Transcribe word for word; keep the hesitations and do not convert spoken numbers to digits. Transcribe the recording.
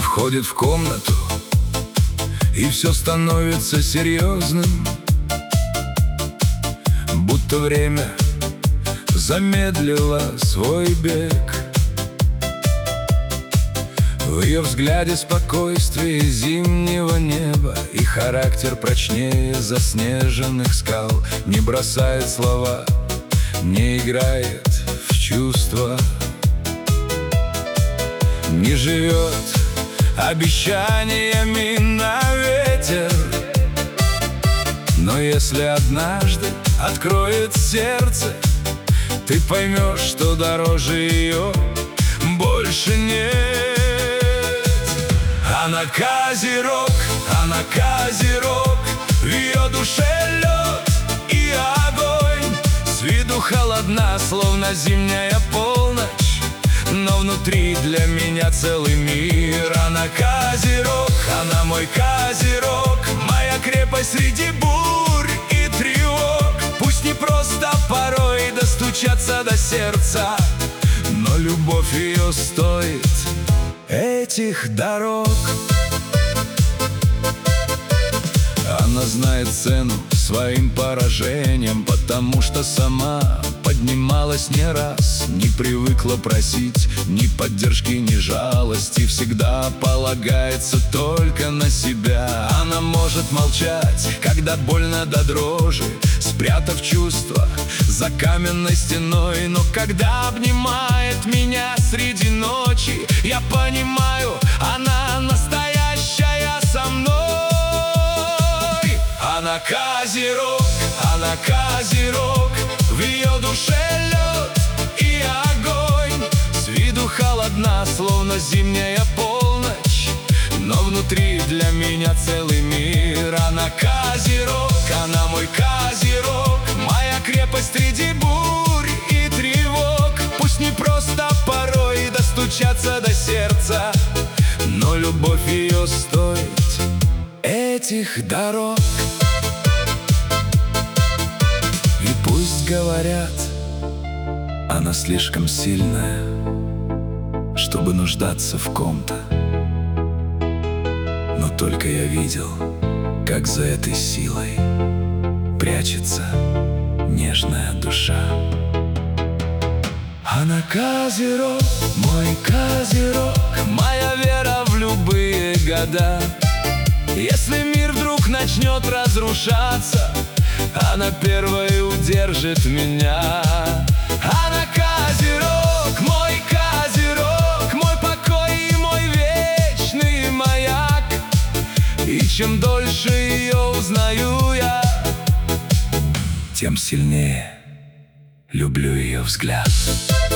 входит в комнату, и все становится серьезным, будто время замедлило свой бег. В ее взгляде спокойствие зимнего неба, и характер прочнее заснеженных скал. Не бросает слова, не играет в чувства, не живет обещаниями на ветер. Но если однажды откроет сердце, ты поймешь, что дороже ее больше нет. Она козерог, она козерог, в ее душе лед и огонь. С виду холодна, словно зимняя полночь, но внутри для меня целый мир. Она козерог, она мой козерог, моя крепость среди бурь и тревог. Пусть не просто порой достучаться до сердца, но любовь ее стоит этих дорог. Она знает цену своим поражениям, потому что сама поднималась не раз, не привыкла просить ни поддержки, ни жалости, всегда полагается только на себя. Она может молчать, когда больно до дрожи, спрятав чувства за каменной стеной. Но когда обнимает меня среди ночи, я понимаю, она настоящая со мной. Она козерог, она козерог, в ее душе лед и огонь. С виду холодна, словно зимняя полночь, но внутри для меня целый мир. Она козерог, она мой козерог, моя крепость среди бурь и тревог. Пусть не просто порой достучаться до сердца, но любовь ее стоит этих дорог. И пусть говорят, она слишком сильная, чтобы нуждаться в ком-то, но только я видел, как за этой силой прячется нежная душа. Она козерог, мой козерог, моя вера в любые года. Если мир вдруг начнет разрушаться, она первой удержит меня. Она козерог, мой козерог, мой покой и мой вечный маяк. И чем дольше ее узнаю я, тем сильнее люблю ее взгляд.